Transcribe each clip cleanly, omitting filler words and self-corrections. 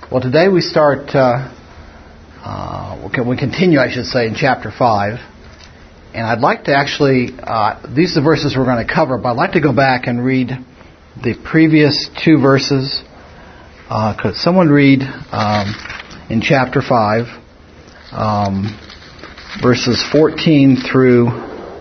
Well, today we start, we continue, I should say, in chapter 5. And I'd like to actually, these are the verses we're going to cover, but I'd like to go back and read the previous two verses. Could someone read in chapter 5, verses 14 through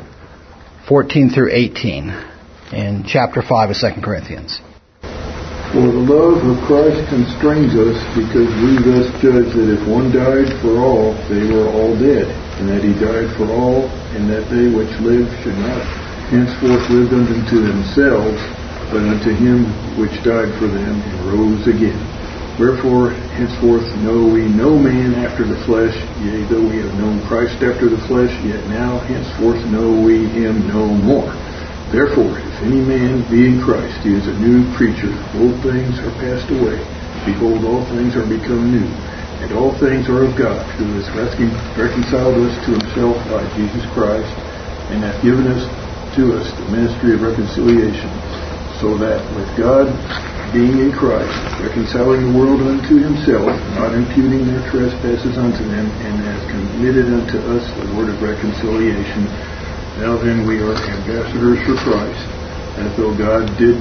18 in chapter 5 of 2 Corinthians. For the love of Christ constrains us, because we thus judge that if one died for all, they were all dead, and that he died for all, and that they which live should not henceforth live unto themselves, but unto him which died for them and rose again. Wherefore henceforth know we no man after the flesh, yea, though we have known Christ after the flesh, yet now henceforth know we him no more. Therefore, if any man be in Christ, he is a new creature. Old things are passed away. Behold, all things are become new. And all things are of God, who has reconciled us to himself by Jesus Christ, and hath given us to us the ministry of reconciliation, so that with God, being in Christ, reconciling the world unto himself, not imputing their trespasses unto them, and hath committed unto us the word of reconciliation. Now then, we are ambassadors for Christ, as though God did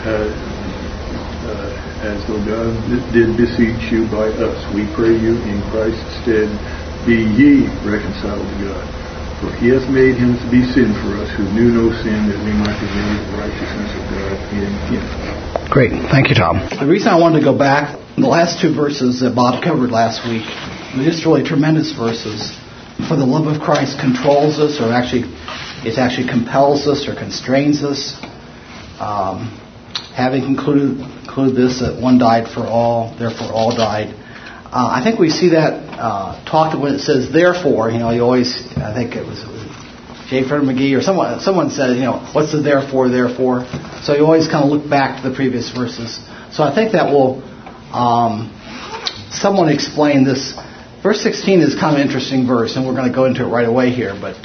beseech you by us. We pray you in Christ's stead, be ye reconciled to God. For he hath made him to be sin for us, who knew no sin, that we might be made the righteousness of God in him. Great. Thank you, Tom. The reason I wanted to go back, the last two verses that Bob covered last week, were just really tremendous verses. For the love of Christ controls us, or it actually compels us or constrains us. Having concluded this, that one died for all, therefore all died. I think we see that talked when it says therefore. You always, I think it was J. Fred McGee or someone said, what's the therefore? So you always kind of look back to the previous verses. So I think that will someone explain this. Verse 16 is kind of an interesting verse, and we're going to go into it right away here. But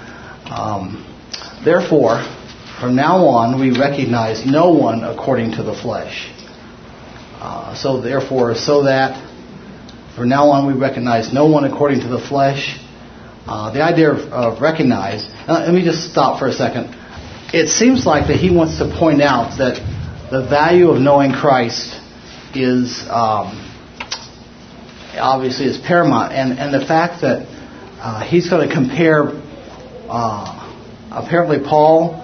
therefore, from now on, we recognize no one according to the flesh. So that from now on, we recognize no one according to the flesh. The idea of recognize. Let me just stop for a second. It seems like that he wants to point out that the value of knowing Christ is obviously is paramount, and the fact that he's going to compare. Apparently, Paul,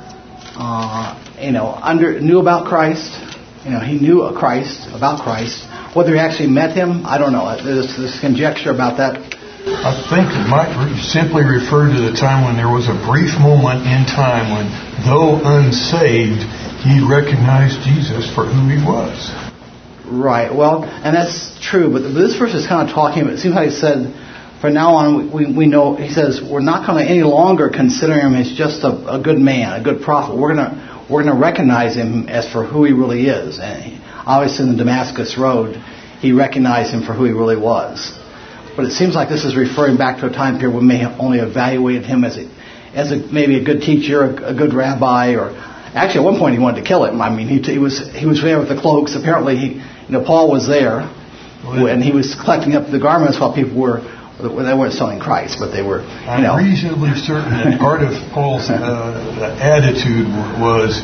knew about Christ. He knew about Christ. Whether he actually met him, I don't know. There's conjecture about that. I think it might simply refer to the time when there was a brief moment in time when, though unsaved, he recognized Jesus for who he was. Right. Well, and that's true. But this verse is kind of talking. It seems like he said, from now on, we know. He says we're not going to any longer consider him as just a good man, a good prophet. We're going to recognize him as for who he really is. And obviously, in the Damascus Road, he recognized him for who he really was. But it seems like this is referring back to a time period when we may have only evaluated him as maybe a good teacher, a good rabbi, or actually at one point he wanted to kill him. I mean, he was there with the cloaks. Apparently, Paul was there, and he was collecting up the garments while people they weren't selling Christ, but they were. I'm reasonably certain that part of Paul's attitude was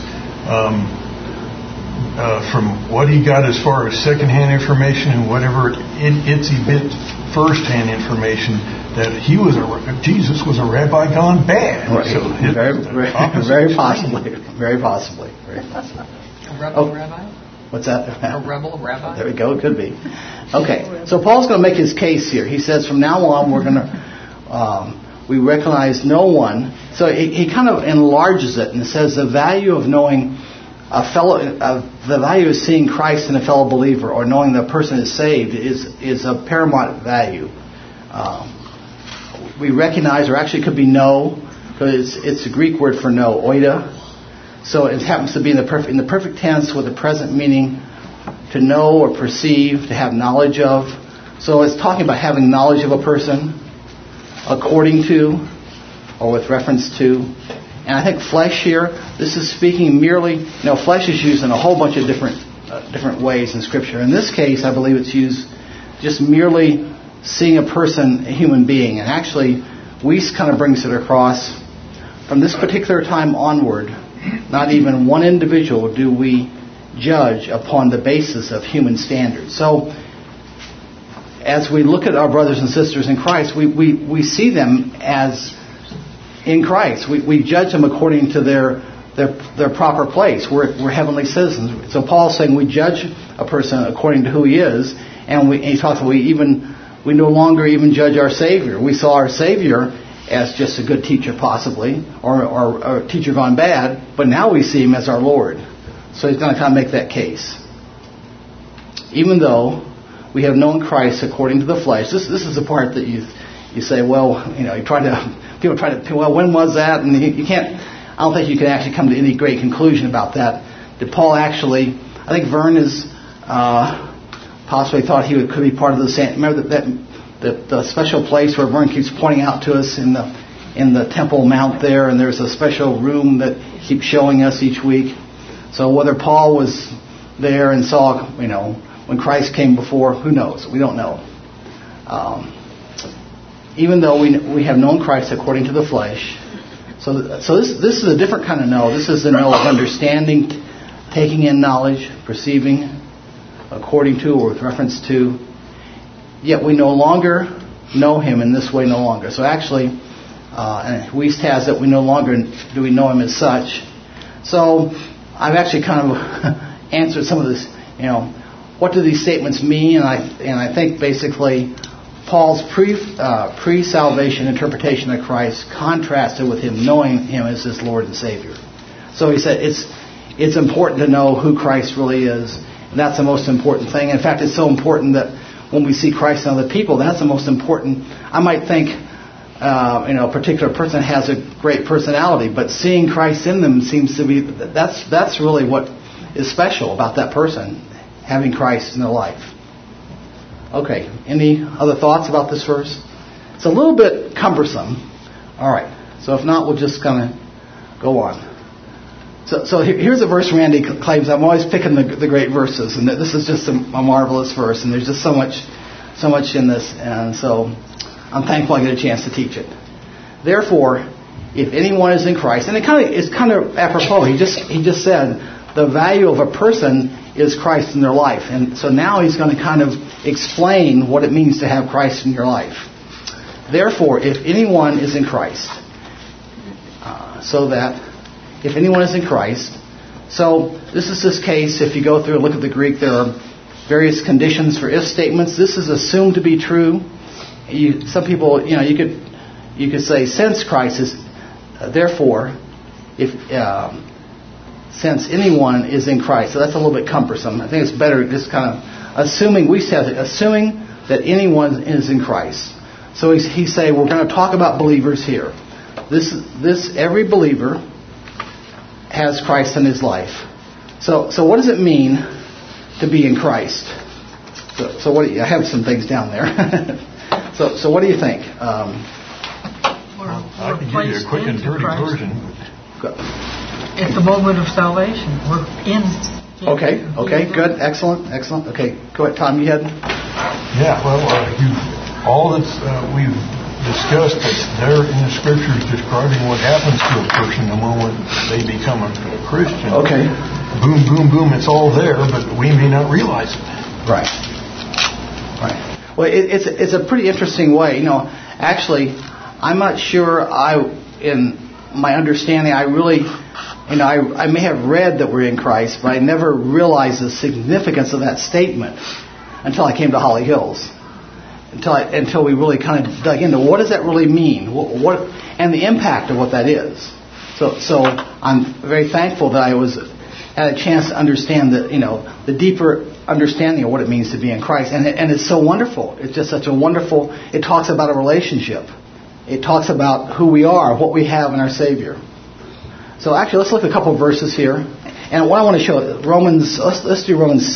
from what he got as far as secondhand information and whatever itsy bit firsthand information, that Jesus was a rabbi gone bad. Right. So very possibly. A rebel rabbi? What's that? A rebel rabbi? There we go. It could be. Okay. So Paul's going to make his case here. He says, from now on, we're going to we recognize no one. So he kind of enlarges it and says the value of knowing the value of seeing Christ in a fellow believer, or knowing the person is saved, is a paramount value. We recognize, or actually could be know, because it's a Greek word for know, oida. So it happens to be in the perfect tense with the present meaning, to know or perceive, to have knowledge of. So it's talking about having knowledge of a person, according to, or with reference to. And I think flesh here, this is speaking merely, flesh is used in a whole bunch of different ways in Scripture. In this case, I believe it's used just merely seeing a person, a human being. And actually, Weiss kind of brings it across. From this particular time onward, not even one individual do we judge upon the basis of human standards. So, as we look at our brothers and sisters in Christ, we see them as in Christ. We judge them according to their proper place. We're heavenly citizens. So Paul's saying we judge a person according to who he is, and he talks about we no longer even judge our Savior. We saw our Savior as just a good teacher possibly, or a teacher gone bad, but now we see him as our Lord. So he's going to kind of make that case. Even though we have known Christ according to the flesh. This is the part that you say, well, people try to, well, when was that? And you can't, I don't think you can actually come to any great conclusion about that. Did Paul actually, I think Vern is possibly thought he could be part of the same, remember the special place where Vern keeps pointing out to us in the Temple Mount there, and there's a special room that keeps showing us each week. So whether Paul was there and saw, when Christ came before, who knows? We don't know. Even though we have known Christ according to the flesh. So this is a different kind of know. This is the know of understanding, taking in knowledge, perceiving, according to or with reference to. Yet we no longer know him in this way no longer. So actually, and Weiss has that we no longer do we know him as such. So I've actually kind of answered some of this, what do these statements mean? And I think basically Paul's pre-salvation interpretation of Christ contrasted with him knowing him as his Lord and Savior. So he said it's important to know who Christ really is. And that's the most important thing. In fact, it's so important that when we see Christ in other people, that's the most important. I might think, a particular person has a great personality, but seeing Christ in them seems to be, that's really what is special about that person, having Christ in their life. Okay, any other thoughts about this verse? It's a little bit cumbersome. All right, so if not, we'll just kind of go on. So here's a verse Randy claims. I'm always picking the great verses, and this is just a marvelous verse, and there's just so much in this, and so I'm thankful I get a chance to teach it. Therefore, if anyone is in Christ, and it's kind of apropos. He just said the value of a person is Christ in their life, and so now he's going to kind of explain what it means to have Christ in your life. Therefore, if anyone is in Christ, so that if anyone is in Christ, so this is this case. If you go through and look at the Greek, there are various conditions for if statements. This is assumed to be true. Some people, you could say since Christ is, therefore, if since anyone is in Christ. So that's a little bit cumbersome. I think it's better just kind of assuming that anyone is in Christ. So he's saying we're going to talk about believers here. This every believer has Christ in his life. So what does it mean to be in Christ? So what? I have some things down there. So what do you think? I can give you a quick and dirty version. At the moment of salvation, we're in. Okay, good, excellent. Okay, go ahead, Tom. You had. Yeah, well, all that we've discussed there in the scriptures describing what happens to a person the moment they become a Christian. Okay. Boom, boom, boom. It's all there, but we may not realize it. Right. Well, it's a pretty interesting way. Actually, I'm not sure. In my understanding, I really, I may have read that we're in Christ, but I never realized the significance of that statement until I came to Holly Hills. Until we really kind of dug into what does that really mean, what and the impact of what that is. So I'm very thankful that I had a chance to understand the deeper understanding of what it means to be in Christ, and it's so wonderful. It's just such a wonderful. It talks about a relationship. It talks about who we are, what we have in our Savior. So actually, let's look at a couple of verses here, and what I want to show Romans. Let's do Romans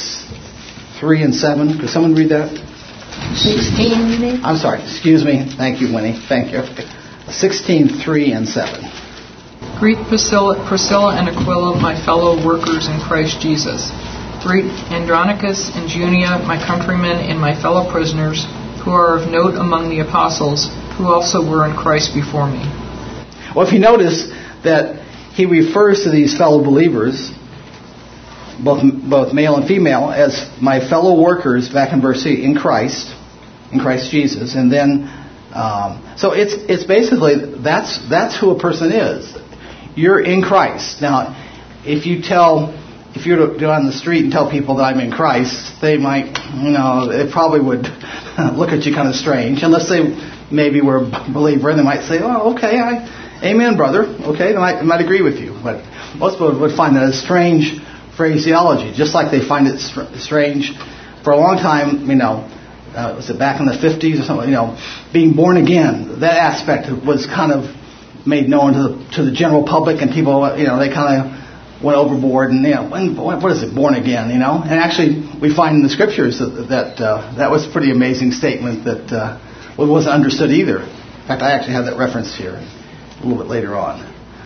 6:3 and 7. Could someone read that? 16, you mean? I'm sorry. Excuse me. Thank you, Winnie. Thank you. 16:3 and 7. Greet Priscilla and Aquila, my fellow workers in Christ Jesus. Greet Andronicus and Junia, my countrymen and my fellow prisoners, who are of note among the apostles, who also were in Christ before me. Well, if you notice that he refers to these fellow believers, both male and female, as my fellow workers, back in verse 8, in Christ Jesus, and then so it's basically that's who a person is. You're in Christ. Now, if you were to go on the street and tell people that I'm in Christ, they might, they probably would look at you kind of strange, unless they maybe were a believer, and they might say, "Oh, okay, amen, brother." Okay, they might agree with you, but most people would find that a strange phraseology, just like they find it strange for a long time. Was it back in the 50s or something? Being born again, that aspect was kind of made known to the general public, and people, they kind of went overboard, and what is it, born again? And actually, we find in the scriptures that was a pretty amazing statement that wasn't understood either. In fact, I actually have that reference here a little bit later on.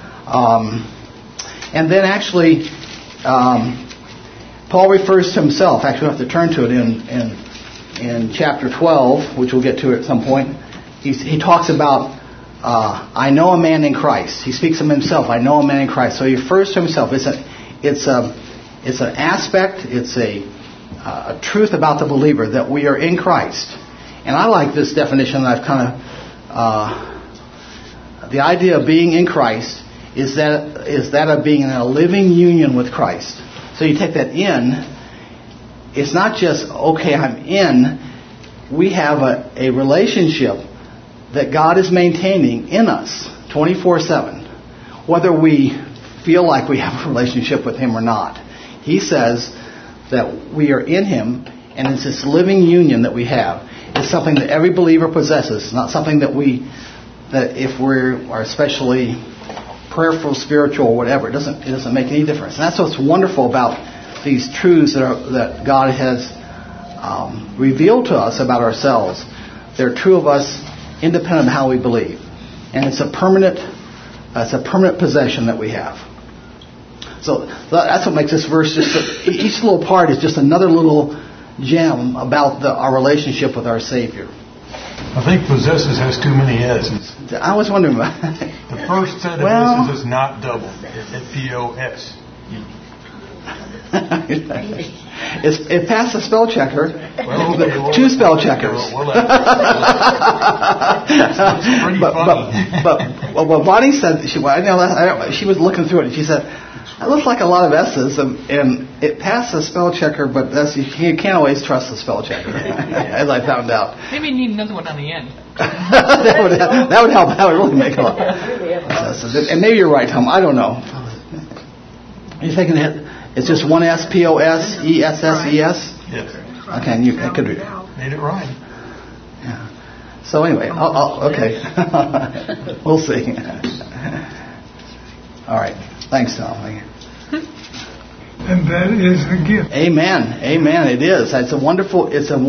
And then actually, Paul refers to himself. Actually, we have to turn to it in chapter 12, which we'll get to at some point. He talks about, I know a man in Christ. He speaks of himself. I know a man in Christ. So he refers to himself. It's an aspect. It's a truth about the believer that we are in Christ. And I like this definition that I've kind of. The idea of being in Christ is that of being in a living union with Christ. So you take that in. It's not just, okay, I'm in. We have a relationship that God is maintaining in us 24/7, whether we feel like we have a relationship with Him or not. He says that we are in Him, and it's this living union that we have. It's something that every believer possesses. It's not something that if we are especially prayerful, spiritual, or whatever, it doesn't make any difference. And that's what's wonderful about these truths that God has revealed to us about ourselves. They're true of us, independent of how we believe, and it's a permanent possession that we have. So that's what makes this verse each little part is just another little gem about our relationship with our Savior. I think possesses has too many S's. I was wondering about the first set of S's is not double. It's P-O-S. It passed the spell checker. Two spell checkers. Pretty funny. But what Bonnie said, she was looking through it, and she said, "It looks like a lot of S's, and it passed the spell checker, but you can't always trust the spell checker," as I found out. Maybe you need another one on the end. that would help. That would really make a lot. And maybe you're right, Tom. I don't know. Are you thinking it's just one S, P-O-S, E-S-S-E-S? Yes. Okay, and I could read it. Made it right. Yeah. So anyway, okay. We'll see. All right. Thanks, Tom. And that is a gift. Amen. It is. It's a wonderful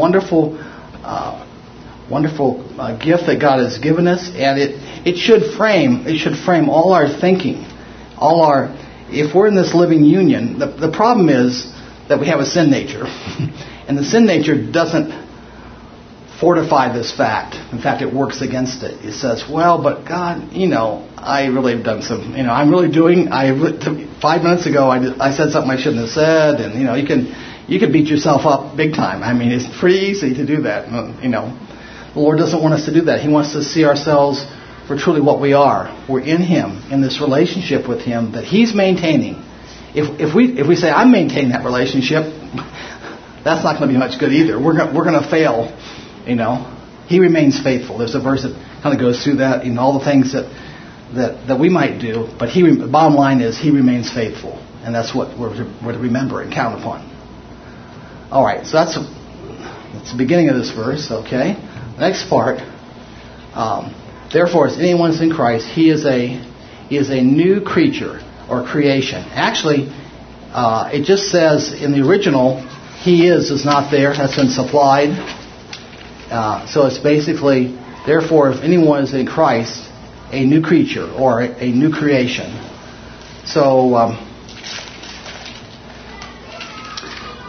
gift that God has given us, and it should frame all our thinking, if we're in this living union. The problem is that we have a sin nature, and the sin nature doesn't fortify this fact. In fact, it works against it. It says, "Well, but God, I really have done some. I'm really doing. 5 minutes ago, I said something I shouldn't have said, and you can beat yourself up big time. I mean, it's pretty easy to do that. The Lord doesn't want us to do that. He wants us to see ourselves for truly what we are. We're in Him, in this relationship with Him that He's maintaining. If we say I'm maintaining that relationship, that's not going to be much good either. We're going to fail. He remains faithful. There's a verse that kind of goes through that. All the things that we might do, but the bottom line is He remains faithful, and that's what we're to remember and count upon. All right, so that's the beginning of this verse. Okay, the next part. Therefore, as anyone is in Christ, he is a new creature or creation. Actually, it just says in the original, "he is not there." That's been supplied. So it's basically, therefore, if anyone is in Christ, a new creature or a new creation. So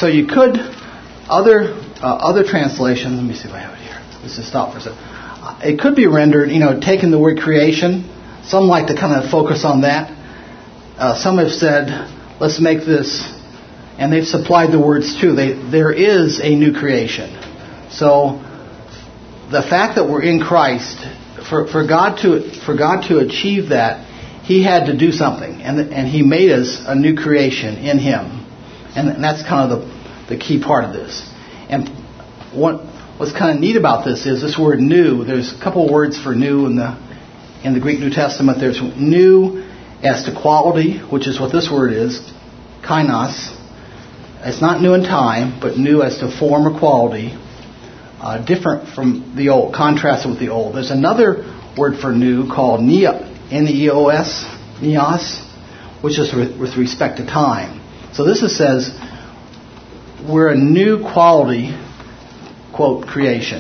So you could, other translations, let me see if I have it here. Let's just stop for a second. It could be rendered, taking the word creation. Some like to kind of focus on that. Some have said, let's make this, and they've supplied the words too. There is a new creation. So the fact that we're in Christ, for God to achieve that, He had to do something, and He made us a new creation in Him, and that's kind of the key part of this. And what's kind of neat about this is this word "new." There's a couple of words for "new" in the Greek New Testament. There's new as to quality, which is what this word is, kainos. It's not new in time, but new as to form or quality, different from the old, contrasted with the old. There's another word for new called Neos, which is with respect to time. So this says we're a new quality, quote, creation.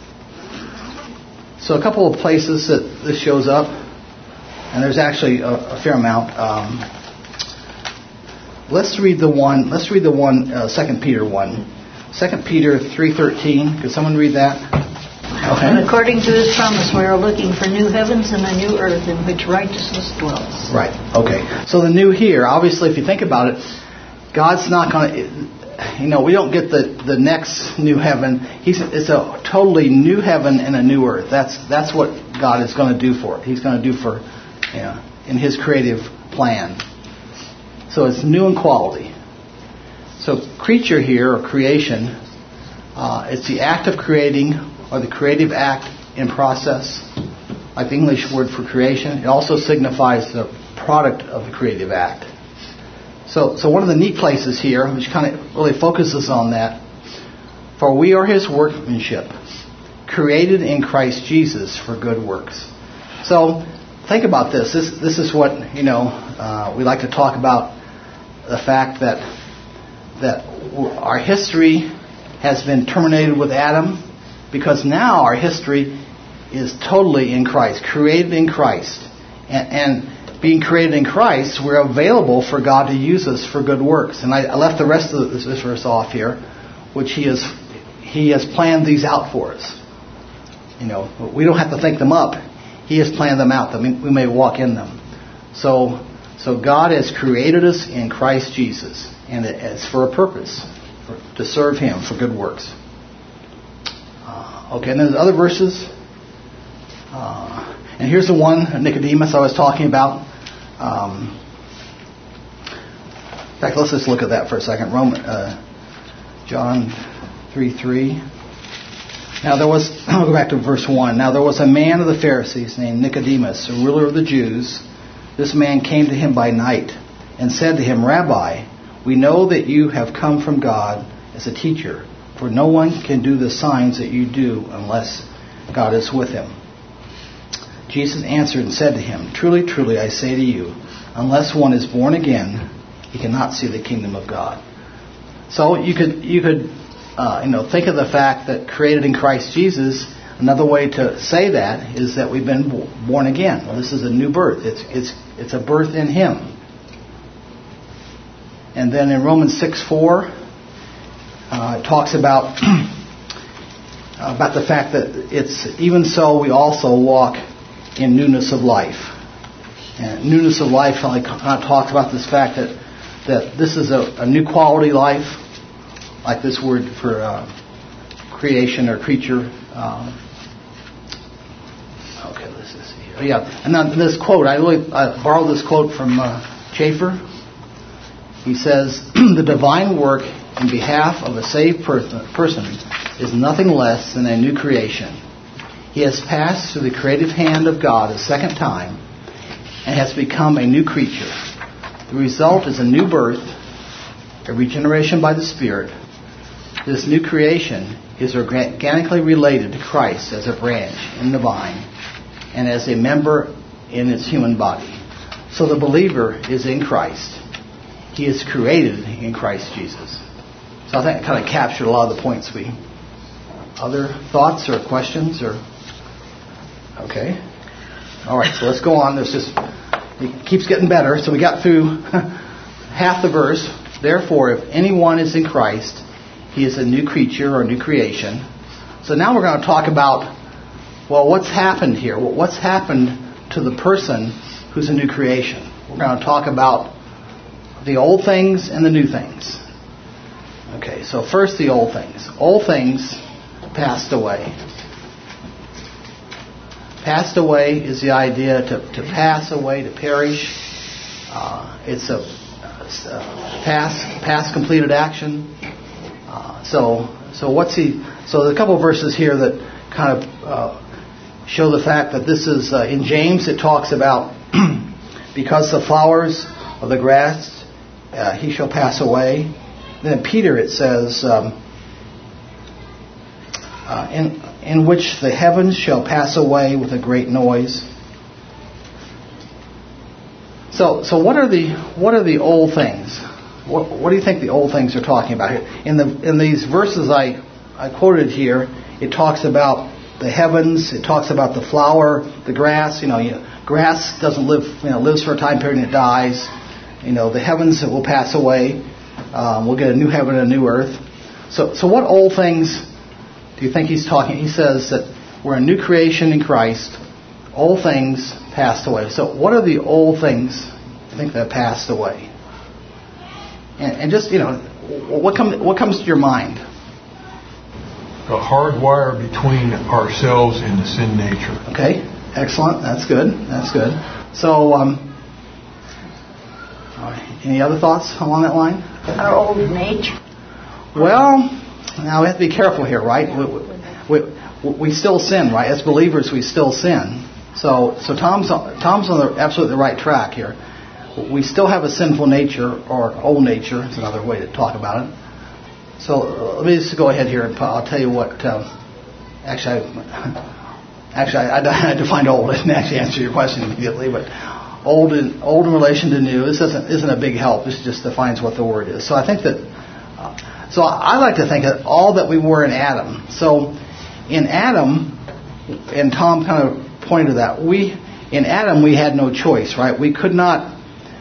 So a couple of places that this shows up, and there's actually a fair amount. Let's read the one. 2 Peter 1. 2 Peter 3:13. Could someone read that? Okay. And according to His promise, we are looking for new heavens and a new earth in which righteousness dwells. Right. Okay. So the new here, obviously, if you think about it, God's not going to, we don't get the next new heaven. It's a totally new heaven and a new earth. That's what God is going to do for it. He's going to do for, in His creative plan. So it's new in quality. So creature here, or creation, it's the act of creating, or the creative act in process, like the English word for creation. It also signifies the product of the creative act. So one of the neat places here, which kind of really focuses on that, for we are His workmanship, created in Christ Jesus for good works. So think about this. This is what, we like to talk about, the fact that our history has been terminated with Adam, because now our history is totally in Christ, created in Christ. And being created in Christ, we're available for God to use us for good works. And I left the rest of this verse off here, which He has planned these out for us. We don't have to think them up. He has planned them out that we may walk in them. So God has created us in Christ Jesus, and it's for a purpose, to serve Him for good works. Okay, and then there's other verses. And here's the one, Nicodemus, I was talking about. In fact, let's just look at that for a second. John 3:3. Now I'll go back to verse 1. Now there was a man of the Pharisees named Nicodemus, a ruler of the Jews. This man came to Him by night and said to Him, Rabbi, we know that you have come from God as a teacher, for no one can do the signs that you do unless God is with him. Jesus answered and said to him, Truly, truly, I say to you, unless one is born again, he cannot see the kingdom of God. So you could think of the fact that created in Christ Jesus. Another way to say that is that we've been born again. Well, this is a new birth. It's a birth in Him. And then in Romans 6:4, it talks about the fact that it's even so we also walk in newness of life. And newness of life talks about this fact that this is a new quality life, like this word for creation or creature. Okay, let's just see here. Yeah, and then this quote, I borrowed this quote from Schaeffer. He says, the divine work in behalf of a saved person is nothing less than a new creation. He has passed through the creative hand of God a second time and has become a new creature. The result is a new birth, a regeneration by the Spirit. This new creation is organically related to Christ as a branch in the vine and as a member in its human body. So the believer is in Christ. He is created in Christ Jesus. So I think I kind of captured a lot of the points. Other thoughts or questions? Okay. All right, so let's go on. It keeps getting better. So we got through half the verse. Therefore, if anyone is in Christ, he is a new creature or new creation. So now we're going to talk about, well, what's happened here? What's happened to the person who's a new creation? We're going to talk about the old things and the new things. Okay, so first the old things. Old things passed away. Passed away is the idea to pass away, to perish. It's a past completed action. So there's a couple of verses here that kind of show the fact that this is in James. It talks about because the flowers of the grass he shall pass away. Then in Peter it says in which the heavens shall pass away with a great noise. So what are the old things? What do you think the old things are talking about here? In these verses I quoted here, it talks about the heavens. It talks about the flower, the grass. Grass doesn't live. Lives for a time period and it dies. The heavens will pass away. We'll get a new heaven and a new earth. So what old things do you think he's talking? He says that we're a new creation in Christ. Old things passed away. So what are the old things you think that passed away? And just, what comes to your mind? A hard wire between ourselves and the sin nature. Okay, excellent. That's good. So, any other thoughts along that line? Our old nature. Well, now we have to be careful here, right? We still sin, right? As believers, we still sin. So Tom's on absolutely the right track here. We still have a sinful nature, or old nature. It's another way to talk about it. So let me just go ahead here and I'll tell you what. Actually, I defined old. I didn't actually answer your question immediately, but old in relation to new. This isn't a big help. This just defines what the word is. So I think that. So I like to think of all that we were in Adam. So in Adam, and Tom kind of pointed to that. In Adam we had no choice, right? We could not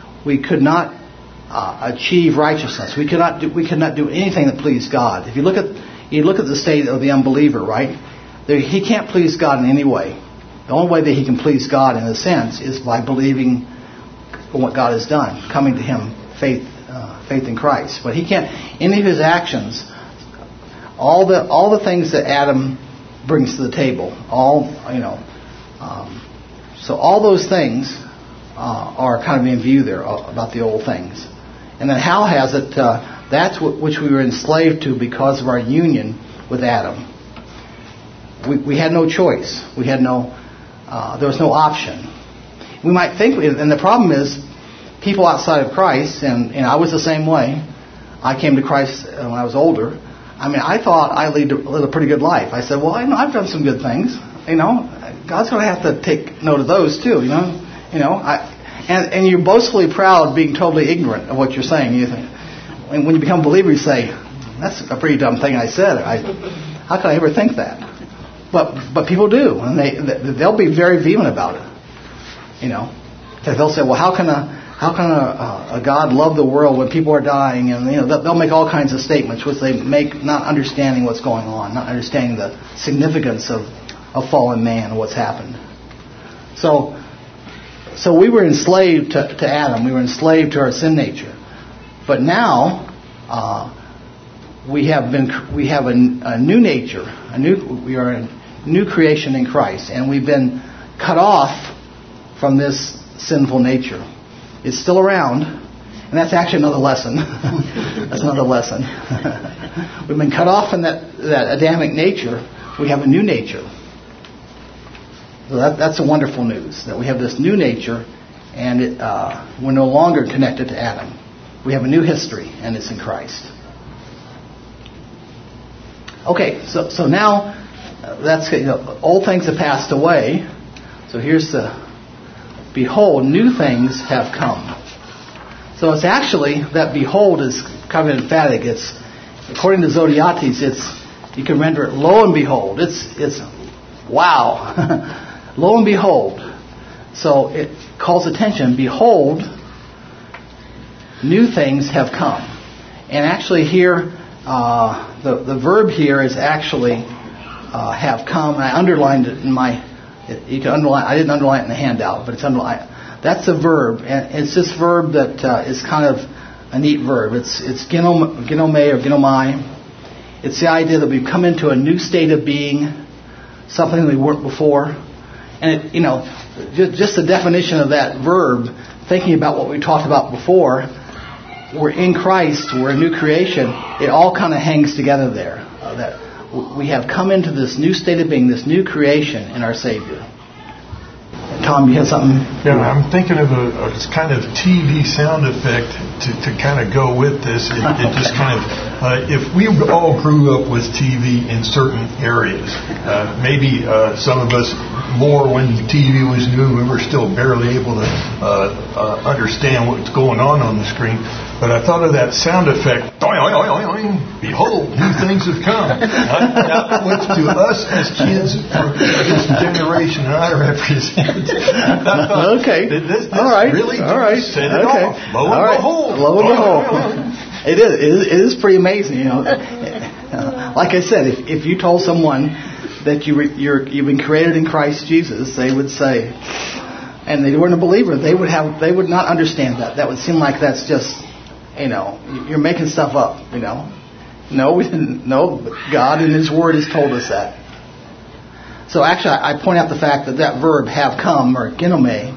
achieve righteousness. We could not do anything that pleased God. If you look at the state of the unbeliever, right? He can't please God in any way. The only way that he can please God in a sense is by believing in what God has done, coming to Him, faith in Christ. But he can't. Any of his actions, all the things that Adam brings to the table, so all those things are kind of in view there about the old things. And then Hal has it, that's which we were enslaved to because of our union with Adam. We had no choice. There was no option. We might think, and the problem is, people outside of Christ, and I was the same way. I came to Christ when I was older. I thought I lived a pretty good life. I said, well, I've done some good things. God's going to have to take note of those too. And you're boastfully proud of being totally ignorant of what you're saying. You think, when you become a believer, you say, that's a pretty dumb thing I said. How could I ever think that? But people do, and they'll be very vehement about it. They'll say, well, how can a God love the world when people are dying? And they'll make all kinds of statements which they make not understanding what's going on, not understanding the significance of fallen man and what's happened. So we were enslaved to Adam. We were enslaved to our sin nature. But now we have a new nature. We are a new creation in Christ, and we've been cut off from this sinful nature. It's still around, and that's actually another lesson. That's another lesson. We've been cut off from that Adamic nature. We have a new nature. So that's a wonderful news, that we have this new nature, and we're no longer connected to Adam. We have a new history, and it's in Christ. Okay, so now that's old things have passed away. So here's behold, new things have come. So it's actually that behold is kind of emphatic. It's according to Zodiates, you can render it lo and behold. It's wow. Lo and behold. So it calls attention. Behold, new things have come. And actually here, the verb here is actually have come. And I underlined it in my. You can underline. I didn't underline it in the handout, but it's underlined. That's a verb, and it's this verb that is kind of a neat verb. It's ginome or ginomai. It's the idea that we've come into a new state of being, something we weren't before. And just the definition of that verb, thinking about what we talked about before, we're in Christ, we're a new creation. It all kind of hangs together there. That we have come into this new state of being, this new creation in our Savior. Tom, you had something? Yeah, I'm thinking of a kind of TV sound effect to kind of go with this. It just kind of, if we all grew up with TV in certain areas, maybe some of us more when TV was new, we were still barely able to understand what's going on the screen. But I thought of that sound effect, oing, oing, oing, oing, behold, new things have come. Now, which to us as kids, for this generation that I represent, okay. This all right. really all right. set it off. Lo and behold. Lo and behold. It is pretty amazing, Like I said, if you told someone that you've been created in Christ Jesus, they would say, and they weren't a believer, they would not understand that. That would seem like that's just, you're making stuff up, No, we didn't. No, God in His Word has told us that. So actually, I point out the fact that verb have come, or ginomai,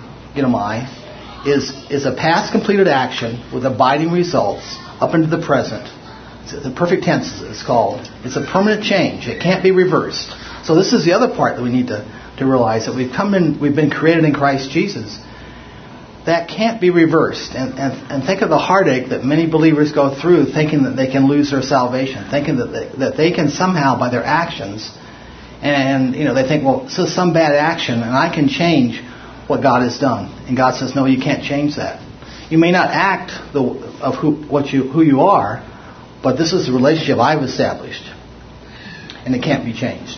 is a past completed action with abiding results up into the present. The perfect tense is called. It's a permanent change. It can't be reversed. So this is the other part that we need to realize, that we've been created in Christ Jesus. That can't be reversed. And think of the heartache that many believers go through, thinking that they can lose their salvation, thinking that they can somehow, by their actions, and they think, well, this is some bad action, and I can change what God has done. And God says, no, you can't change that. You may not act who you are, but this is the relationship I've established, and it can't be changed.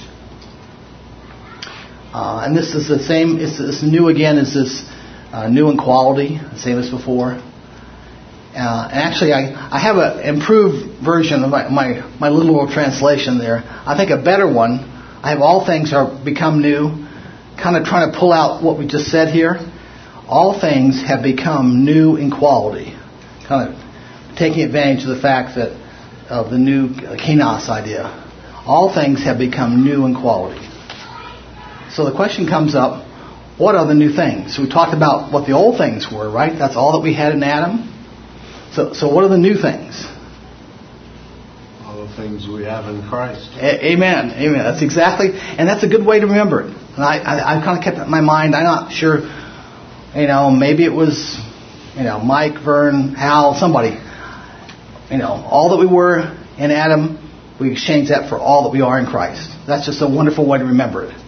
And this is the same. It's new again. Is this new in quality, the same as before? And actually, I have an improved version of my literal translation there. I think a better one. I have all things are become new. Kind of trying to pull out what we just said here. All things have become new in quality. Kind of taking advantage of the fact that of the new kainos idea. All things have become new in quality. So the question comes up, what are the new things? We talked about what the old things were, right? That's all that we had in Adam. So what are the new things? All the things we have in Christ. Amen. That's exactly, and that's a good way to remember it. And I kind of kept it in my mind. I'm not sure, maybe it was, Mike, Vern, Hal, somebody. All that we were in Adam, we exchanged that for all that we are in Christ. That's just a wonderful way to remember it.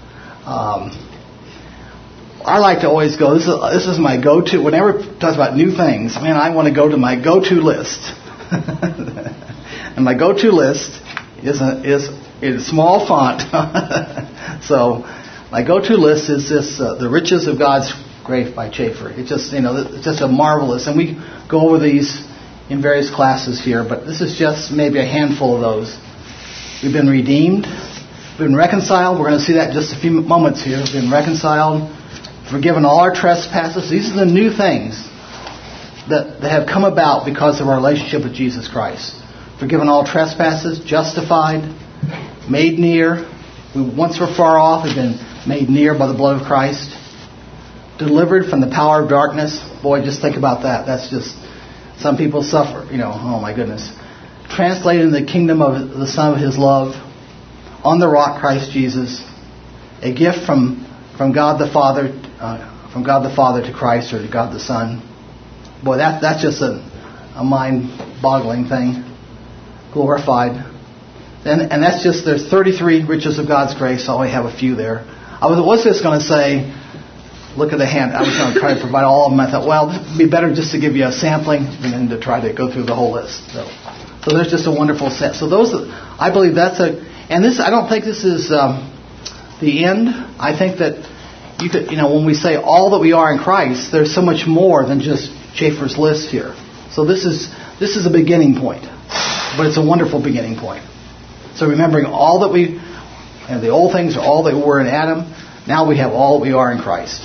I like to always go, this is my go-to. Whenever it talks about new things, I want to go to my go-to list. And my go-to list is in small font. So my go-to list is this, The Riches of God's Grace by Chafer. It's just, it's just a marvelous, and we go over these in various classes here, but this is just maybe a handful of those. We've been redeemed. We've been reconciled. We're going to see that in just a few moments here. We've been reconciled. Forgiven all our trespasses. These are the new things that have come about because of our relationship with Jesus Christ. Forgiven all trespasses. Justified. Made near. We once were far off. Have been made near by the blood of Christ. Delivered from the power of darkness. Boy, just think about that. That's just... Some people suffer. Oh my goodness. Translated in the kingdom of the Son of His love. On the rock, Christ Jesus, a gift from God the Father, to Christ, or to God the Son. Boy, that's just a mind-boggling thing. Glorified, and that's just there's 33 riches of God's grace. I only have a few there. I was just going to say, look at the hand. I was going to try to provide all of them. I thought, well, it'd be better just to give you a sampling than to try to go through the whole list. So there's just a wonderful set. So I believe that's and this, I don't think this is the end. I think that you could, when we say all that we are in Christ, there's so much more than just Chafer's list here. So this is a beginning point. but it's a wonderful beginning point. So remembering all that the old things are all that were in Adam. Now we have all that we are in Christ.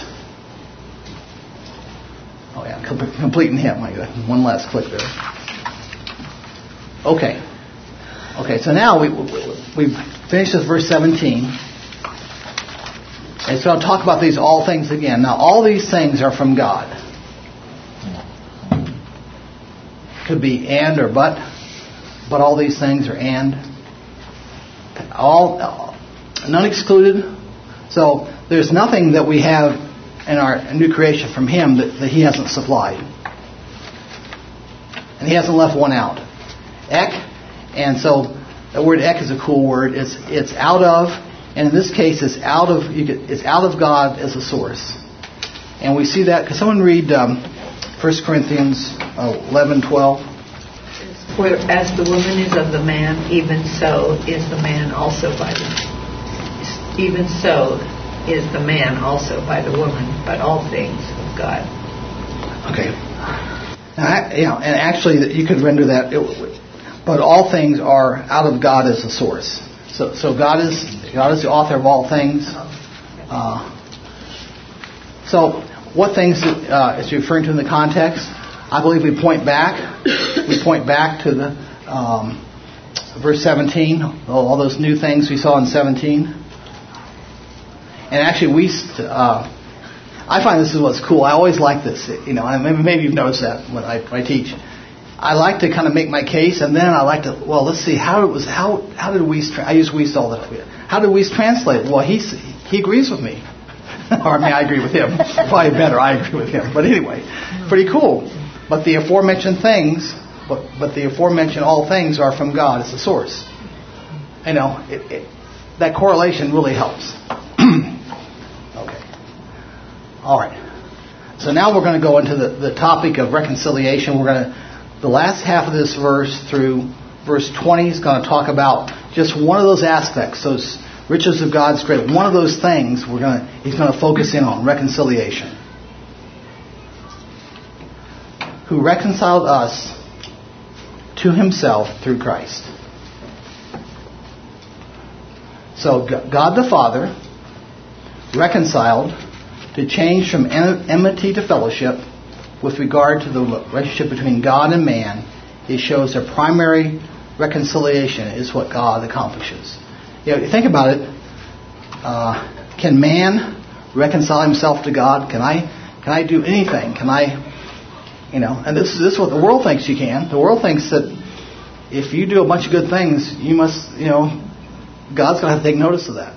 Oh yeah, complete in Him. I got one last click there. Okay, so now we've finished with verse 17. And so I'll talk about these all things again. Now all these things are from God. Could be and or but all these things are and. All, none excluded. So there's nothing that we have in our new creation from Him that He hasn't supplied. And He hasn't left one out. Ek, and so the word ek is a cool word. It's out of, and in this case it's out of God as a source. And we see that, because someone read 1 Corinthians 11:12. For as the woman is of the man, even so is the man also by the woman, but all things of God. Okay. And actually, you could render that. But all things are out of God as a source. So God is the author of all things. So what things is referring to in the context? I believe we point back to the verse 17, all those new things we saw in 17. And actually, I find this is what's cool. I always like this, maybe you've noticed that when I teach. I like to kind of make my case, and then I like to, let's see, how did Weiss, I use Weiss all the time. How did Weiss translate? Well, he agrees with me. Or I agree with him. Probably better, I agree with him. But anyway, pretty cool. But the aforementioned things, but the aforementioned all things are from God as the source. That correlation really helps. Okay. All right. So now we're going to go into the topic of reconciliation. The last half of this verse through verse 20 is going to talk about just one of those aspects, those riches of God's grace. One of those things He's going to focus in on, reconciliation. Who reconciled us to Himself through Christ. So God the Father reconciled to change from enmity to fellowship. With regard to the relationship between God and man, it shows a primary reconciliation is what God accomplishes. You think about it. Can man reconcile himself to God? Can I do anything? Can I? And this is what the world thinks you can. The world thinks that if you do a bunch of good things, you must, God's going to have to take notice of that.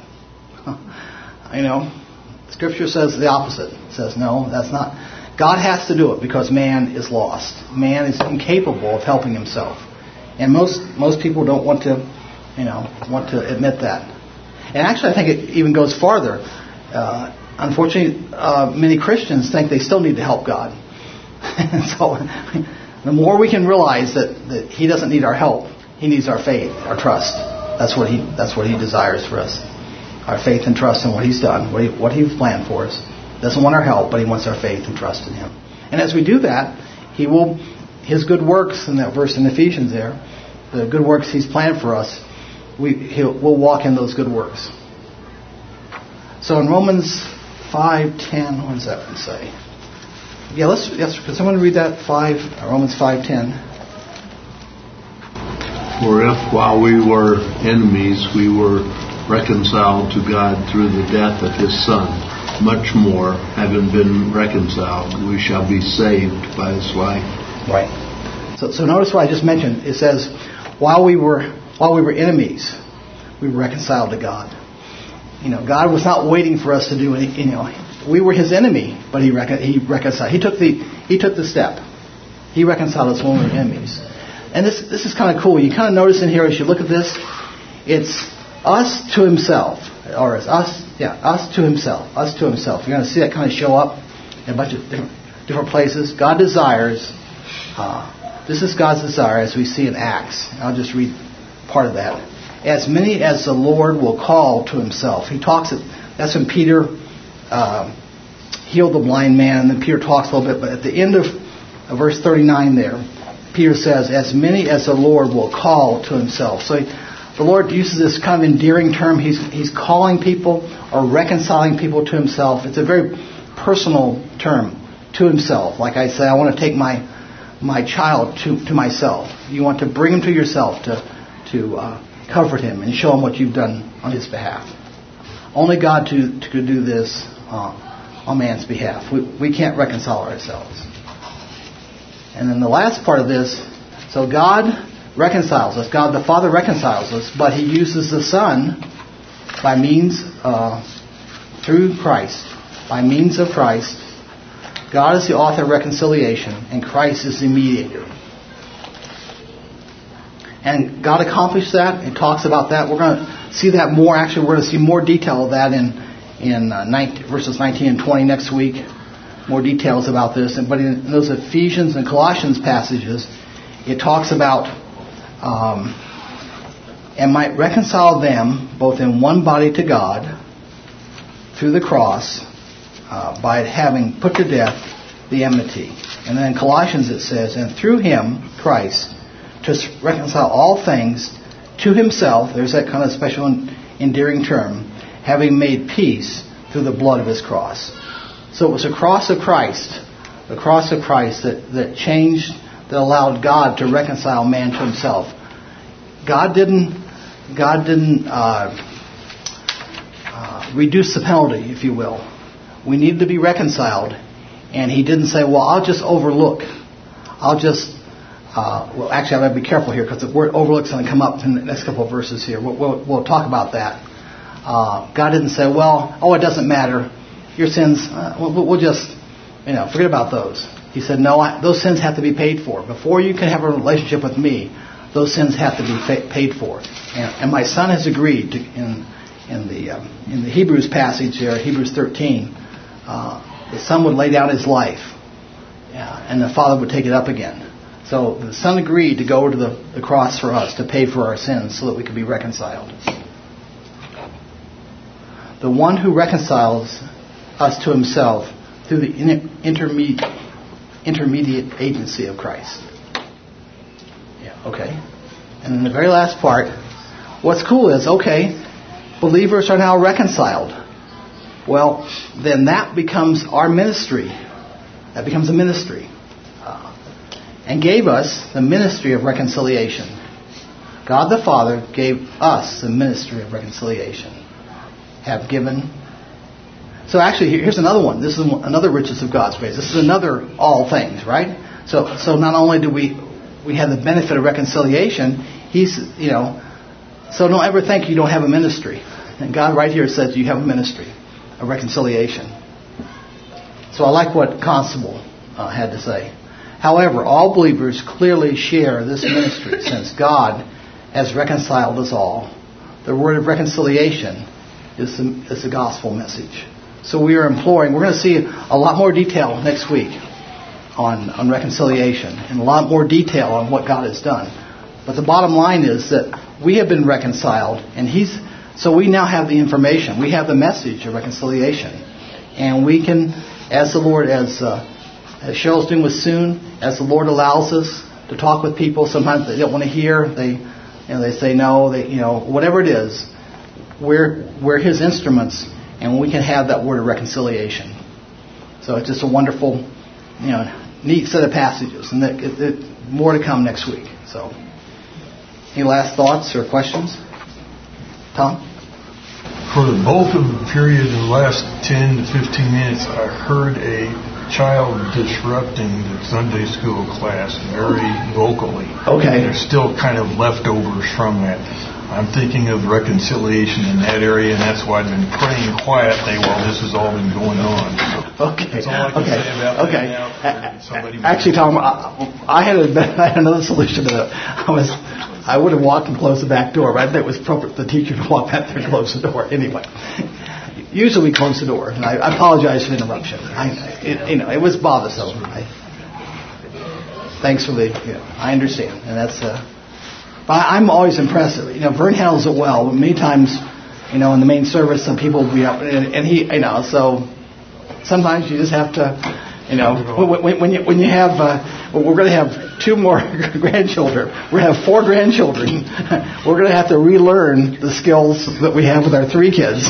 Scripture says the opposite. It says no, that's not. God has to do it because man is lost. Man is incapable of helping himself, and most people don't want to admit that. And actually, I think it even goes farther. Unfortunately, many Christians think they still need to help God. And so, the more we can realize that He doesn't need our help, He needs our faith, our trust. That's what He desires for us. Our faith and trust in what He's done, what He's planned for us. Doesn't want our help, but He wants our faith and trust in Him. And as we do that, His good works, in that verse in Ephesians there, the good works He's planned for us, we'll walk in those good works. So in Romans 5:10, what does that one say? Yeah, could someone read that? Romans 5:10. For if while we were enemies, we were reconciled to God through the death of His Son, much more, having been reconciled, we shall be saved by His life. Right. So notice what I just mentioned. It says, while we were enemies, we were reconciled to God. God was not waiting for us to do anything. We were His enemy, but He reconciled. He took the step. He reconciled us when we were enemies. And this is kind of cool. You kind of notice in here as you look at this, it's us to Himself, or it's us to Himself. Us to Himself. You're going to see that kind of show up in a bunch of different places. God desires. This is God's desire, as we see in Acts. I'll just read part of that. As many as the Lord will call to Himself. That's when Peter healed the blind man, and then Peter talks a little bit. But at the end of verse 39 there, Peter says, as many as the Lord will call to himself. So the Lord uses this kind of endearing term. He's calling people or reconciling people to himself. It's a very personal term, to himself. Like I say, I want to take my child to myself. You want to bring him to yourself to comfort him and show him what you've done on his behalf. Only God could do this on man's behalf. We can't reconcile ourselves. And then the last part of this, so God reconciles us. God the Father reconciles us, but he uses the Son by means, through Christ. By means of Christ, God is the author of reconciliation, and Christ is the mediator. And God accomplished that. It talks about that. We're going to see that more. Actually, we're going to see more detail of that in verses 19 and 20 next week. More details about this. But in those Ephesians and Colossians passages, it talks about and might reconcile them both in one body to God through the cross by having put to death the enmity. And then in Colossians it says, and through him, Christ, to reconcile all things to himself, there's that kind of special endearing term, having made peace through the blood of his cross. So it was the cross of Christ that changed, that allowed God to reconcile man to himself. God didn't reduce the penalty, if you will. We needed to be reconciled, and he didn't say, well, I'll just overlook. Well, actually, I have to be careful here because the word overlook is going to come up in the next couple of verses here. We'll talk about that. God didn't say, well, it doesn't matter. Your sins, we'll just, forget about those. He said, no, those sins have to be paid for. Before you can have a relationship with me, those sins have to be paid for. And my Son has agreed in the Hebrews passage there, Hebrews 13, the Son would lay down his life, and the Father would take it up again. So the Son agreed to go to the cross for us, to pay for our sins so that we could be reconciled. The one who reconciles us to himself through the intermediate agency of Christ. Okay. And in the very last part, what's cool is, believers are now reconciled. Well, then that becomes our ministry. That becomes a ministry. And gave us the ministry of reconciliation. God the Father gave us the ministry of reconciliation. Have given. So actually, here's another one. This is another riches of God's grace. This is another all things, right? So not only do we have the benefit of reconciliation, so don't ever think you don't have a ministry. And God right here says you have a ministry of reconciliation. So I like what Constable had to say. However, all believers clearly share this ministry since God has reconciled us all. The word of reconciliation is the gospel message. So we are imploring, we're going to see a lot more detail next week on reconciliation and a lot more detail on what God has done. But the bottom line is that we have been reconciled, and so we now have the information. We have the message of reconciliation. And we can, as the Lord, as Cheryl's doing with Soon, as the Lord allows us to talk with people, sometimes they don't want to hear, they say no, whatever it is, we're His instruments, and we can have that word of reconciliation. So it's just a wonderful, neat set of passages, and more to come next week. So, any last thoughts or questions, Tom? For the bulk of the period of the last 10 to 15 minutes, I heard a child disrupting the Sunday school class very vocally. Okay. There's still kind of leftovers from that. I'm thinking of reconciliation in that area, and that's why I've been praying quietly while this has all been going on. Okay. That's all I can say about that now. Actually, Tom, I had another solution to that. I would have walked and closed the back door, but I think it was appropriate for the teacher to walk back there and close the door. Anyway, usually we close the door, and I apologize for the interruption. It was bothersome. Thanks for I understand, and that's. I'm always impressed. Vern handles it well. But many times, in the main service, some people will be up, and he, so sometimes you just have to You know, when you have, we're going to have 2 more grandchildren. We're going to have 4 grandchildren. We're going to have to relearn the skills that we have with our 3 kids.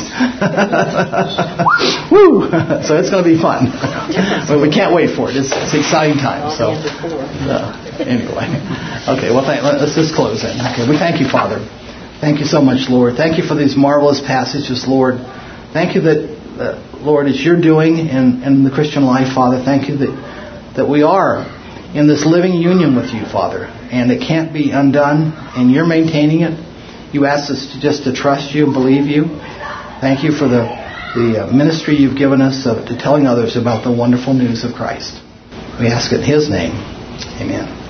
Woo! So it's going to be fun. But we can't wait for it. It's exciting time. So anyway, okay. Well, let's just close then. Okay, we thank you, Father. Thank you so much, Lord. Thank you for these marvelous passages, Lord. Thank you that, Lord, it's your doing in the Christian life, Father. Thank you that we are in this living union with you, Father, and it can't be undone, and you're maintaining it. You asked us just to trust you and believe you. Thank you for the ministry you've given us to telling others about the wonderful news of Christ. We ask it in His name. Amen.